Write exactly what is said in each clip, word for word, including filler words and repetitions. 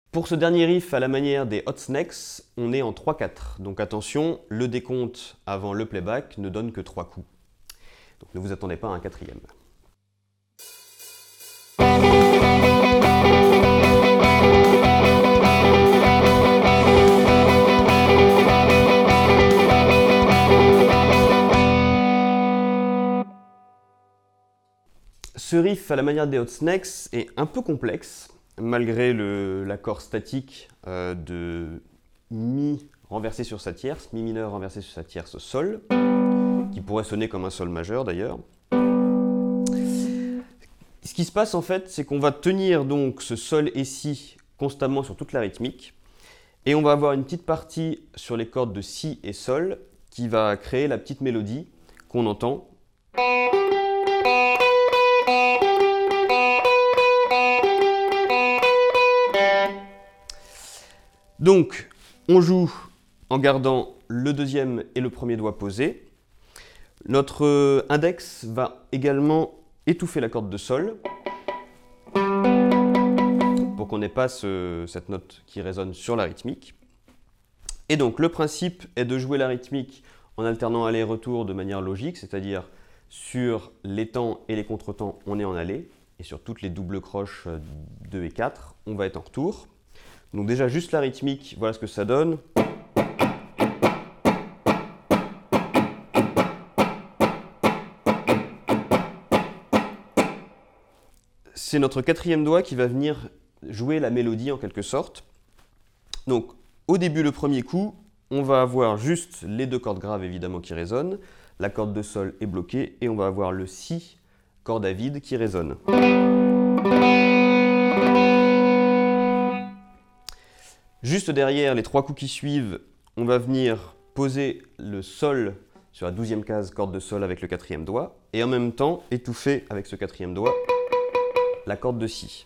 Pour ce dernier riff à la manière des Hot Snakes, on est en trois quatre. Donc attention, le décompte avant le playback ne donne que trois coups. Donc ne vous attendez pas à un quatrième. Ce riff à la manière des Hot Snakes est un peu complexe, malgré l'accord statique euh, de Mi renversé sur sa tierce, Mi mineur renversé sur sa tierce Sol, qui pourrait sonner comme un Sol majeur d'ailleurs. Ce qui se passe en fait, c'est qu'on va tenir donc ce Sol et Si constamment sur toute la rythmique, et on va avoir une petite partie sur les cordes de Si et Sol qui va créer la petite mélodie qu'on entend. Donc, on joue en gardant le deuxième et le premier doigt posés. Notre index va également étouffer la corde de Sol pour qu'on n'ait pas ce, cette note qui résonne sur la rythmique. Et donc, le principe est de jouer la rythmique en alternant aller-retour de manière logique, c'est-à-dire sur les temps et les contretemps, on est en aller, et sur toutes les doubles croches deux et quatre, on va être en retour. Donc déjà, juste la rythmique, voilà ce que ça donne. C'est notre quatrième doigt qui va venir jouer la mélodie en quelque sorte. Donc au début, le premier coup, on va avoir juste les deux cordes graves évidemment qui résonnent, la corde de Sol est bloquée et on va avoir le Si, corde à vide qui résonne. Juste derrière les trois coups qui suivent, on va venir poser le Sol sur la douzième case, corde de Sol avec le quatrième doigt, et en même temps étouffer avec ce quatrième doigt la corde de Si.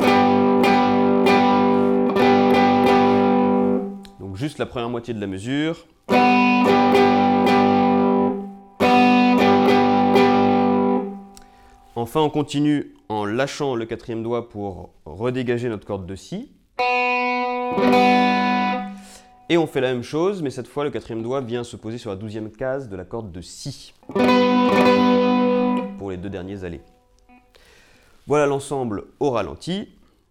Donc juste la première moitié de la mesure. Enfin, on continue en lâchant le quatrième doigt pour redégager notre corde de Si. Et on fait la même chose, mais cette fois le quatrième doigt vient se poser sur la douzième case de la corde de Si pour les deux derniers allées. Voilà l'ensemble au ralenti.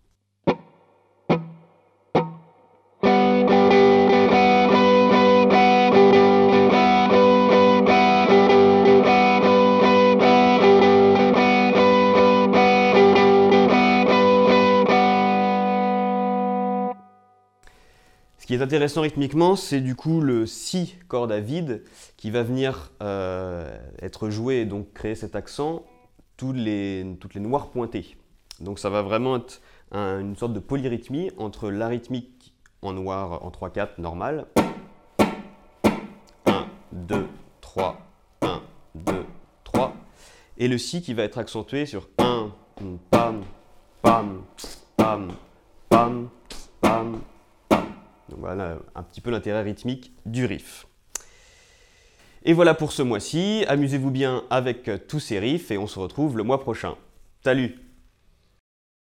Ce qui est intéressant rythmiquement, c'est du coup le Si corde à vide qui va venir euh, être joué et donc créer cet accent, toutes les, toutes les noirs pointés. Donc ça va vraiment être un, une sorte de polyrythmie entre la rythmique en noir en trois quatre normal. un, deux, trois, un, deux, trois. Et le Si qui va être accentué sur un, pam, pam, pam, pam, pam. Donc voilà un petit peu l'intérêt rythmique du riff. Et voilà pour ce mois-ci, amusez-vous bien avec tous ces riffs et on se retrouve le mois prochain. Salut!